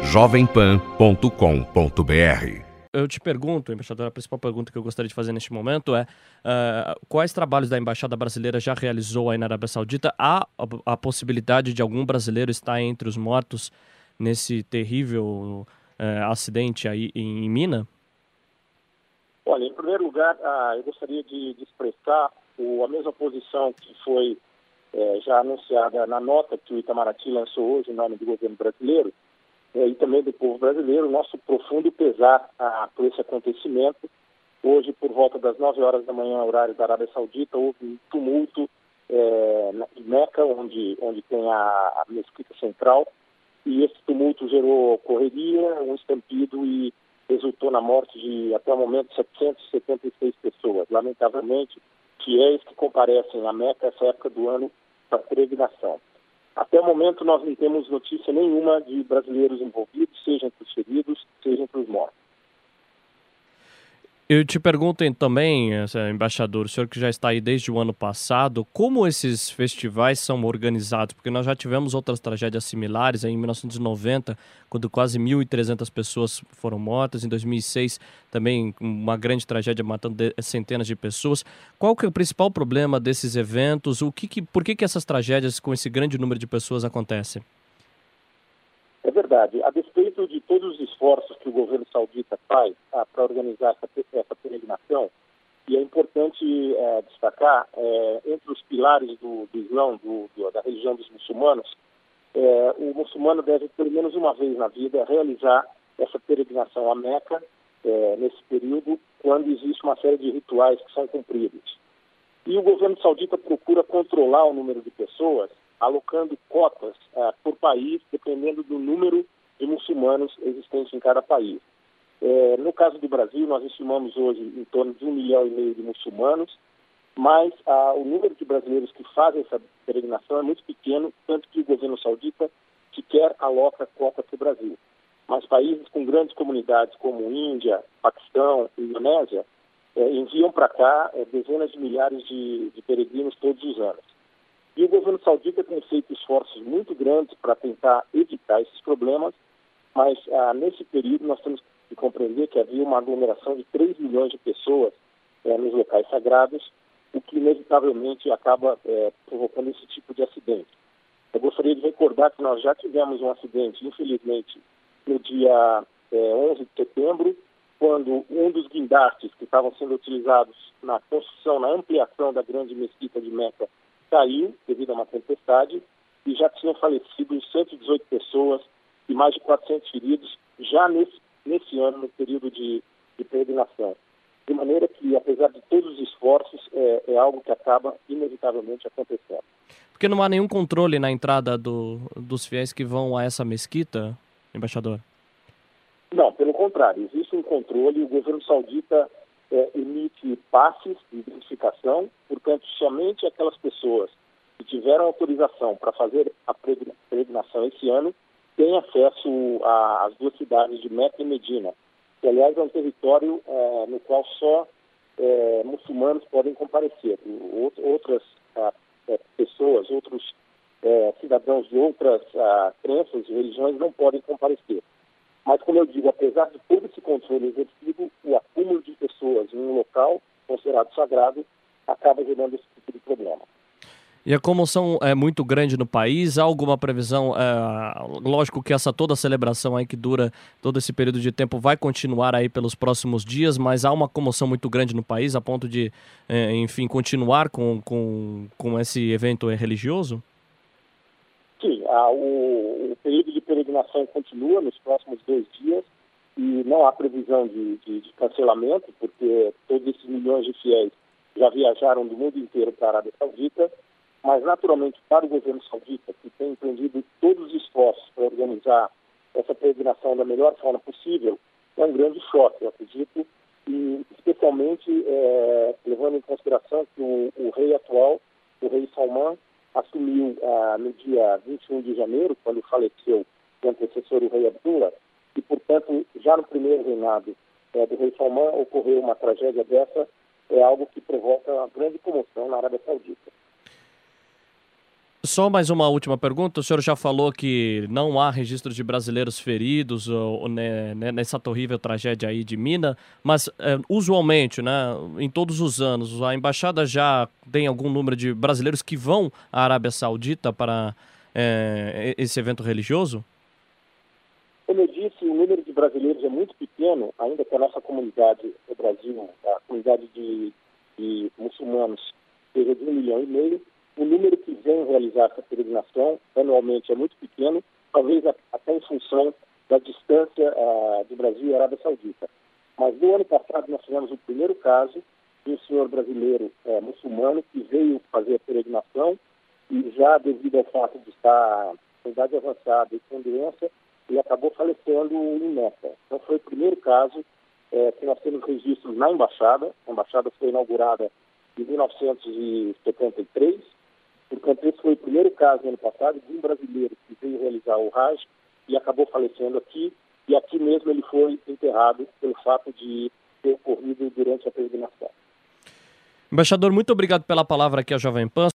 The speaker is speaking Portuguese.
jovempan.com.br. Eu te pergunto, embaixador, a principal pergunta que eu gostaria de fazer neste momento é quais trabalhos da Embaixada Brasileira já realizou aí na Arábia Saudita? Há a possibilidade de algum brasileiro estar entre os mortos nesse terrível acidente aí em Mina? Olha, em primeiro lugar, eu gostaria de expressar a mesma posição que foi já anunciada na nota que o Itamaraty lançou hoje em nome do governo brasileiro, e também do povo brasileiro, nosso profundo pesar por esse acontecimento. Hoje, por volta das 9 horas da manhã, horário da Arábia Saudita, houve um tumulto em Meca, onde tem a mesquita central, e esse tumulto gerou correria, um estampido e resultou na morte de, até o momento, 776 pessoas. Lamentavelmente, fiéis que comparecem a Meca essa época do ano para peregrinação. Até o momento, nós não temos notícia nenhuma de brasileiros envolvidos, seja entre os feridos, seja entre os mortos. Eu te pergunto também, embaixador, o senhor que já está aí desde o ano passado, como esses festivais são organizados? Porque nós já tivemos outras tragédias similares, aí em 1990, quando quase 1.300 pessoas foram mortas, em 2006 também uma grande tragédia matando centenas de pessoas. Qual que é o principal problema desses eventos? Por que essas tragédias com esse grande número de pessoas acontecem? É verdade. A despeito de todos os esforços que o governo saudita faz para organizar essa peregrinação, e é importante destacar, entre os pilares do Islã, da religião dos muçulmanos, o muçulmano deve, pelo menos uma vez na vida, realizar essa peregrinação a Meca, nesse período, quando existe uma série de rituais que são cumpridos. E o governo saudita procura controlar o número de pessoas, alocando cotas por país, dependendo do número de muçulmanos existentes em cada país. No caso do Brasil, nós estimamos hoje em torno de 1,5 milhão de muçulmanos, mas o número de brasileiros que fazem essa peregrinação é muito pequeno, tanto que o governo saudita sequer aloca cota para o Brasil. Mas países com grandes comunidades como Índia, Paquistão e Indonésia enviam para cá dezenas de milhares de peregrinos todos os anos. E o governo saudita tem feito esforços muito grandes para tentar evitar esses problemas, mas nesse período nós temos que compreender que havia uma aglomeração de 3 milhões de pessoas nos locais sagrados, o que inevitavelmente acaba provocando esse tipo de acidente. Eu gostaria de recordar que nós já tivemos um acidente, infelizmente, no dia 11 de setembro, quando um dos guindastes que estavam sendo utilizados na construção, na ampliação da grande mesquita de Meca, caiu devido a uma tempestade e já tinham falecido 118 pessoas e mais de 400 feridos já nesse ano, no período de peregrinação. De maneira que, apesar de todos os esforços, é algo que acaba inevitavelmente acontecendo. Porque não há nenhum controle na entrada dos fiéis que vão a essa mesquita, embaixador? Não, pelo contrário, existe um controle. O governo saudita emite passes de identificação, portanto, somente aquelas pessoas que tiveram autorização para fazer a peregrinação esse ano têm acesso às duas cidades de Meca e Medina, que, aliás, é um território no qual só muçulmanos podem comparecer. Outras pessoas, outros cidadãos de outras crenças e religiões não podem comparecer. Mas, como eu digo, apesar de todo esse controle exercido, o acúmulo de pessoas em um local considerado sagrado acaba gerando esse tipo de problema. E a comoção é muito grande no país? Há alguma previsão? Lógico que toda a celebração aí que dura todo esse período de tempo vai continuar aí pelos próximos dias, mas há uma comoção muito grande no país a ponto de, enfim, continuar com esse evento religioso? Sim, o período de peregrinação continua nos próximos 2 dias e não há previsão de cancelamento, porque todos esses milhões de fiéis já viajaram do mundo inteiro para a Arábia Saudita, mas naturalmente para o governo saudita, que tem empreendido todos os esforços para organizar essa peregrinação da melhor forma possível, é um grande choque, eu acredito, e especialmente levando em consideração que o rei atual, o rei Salman, assumiu no dia 21 de janeiro, quando faleceu o antecessor, o rei Abdullah, e, portanto, já no primeiro reinado do rei Salman ocorreu uma tragédia dessa, é algo que provoca uma grande comoção na Arábia Saudita. Só mais uma última pergunta. O senhor já falou que não há registro de brasileiros feridos nessa terrível tragédia aí de Mina, mas usualmente, né, em todos os anos, a embaixada já tem algum número de brasileiros que vão à Arábia Saudita para esse evento religioso? Como eu disse, o número de brasileiros é muito pequeno, ainda que a nossa comunidade no Brasil, a comunidade de muçulmanos, seja de 1,5 milhão. O número que vem realizar essa peregrinação anualmente é muito pequeno, talvez até em função da distância do Brasil e Arábia Saudita. Mas no ano passado nós tivemos o primeiro caso de um senhor brasileiro muçulmano que veio fazer a peregrinação e já devido ao fato de estar com idade avançada e com doença, ele acabou falecendo em Meca. Então foi o primeiro caso que nós temos registros na embaixada. A embaixada foi inaugurada em 1973. Portanto, esse foi o primeiro caso no ano passado de um brasileiro que veio realizar o Hajj e acabou falecendo aqui. E aqui mesmo ele foi enterrado pelo fato de ter ocorrido durante a peregrinação. Embaixador, muito obrigado pela palavra aqui à Jovem Pan.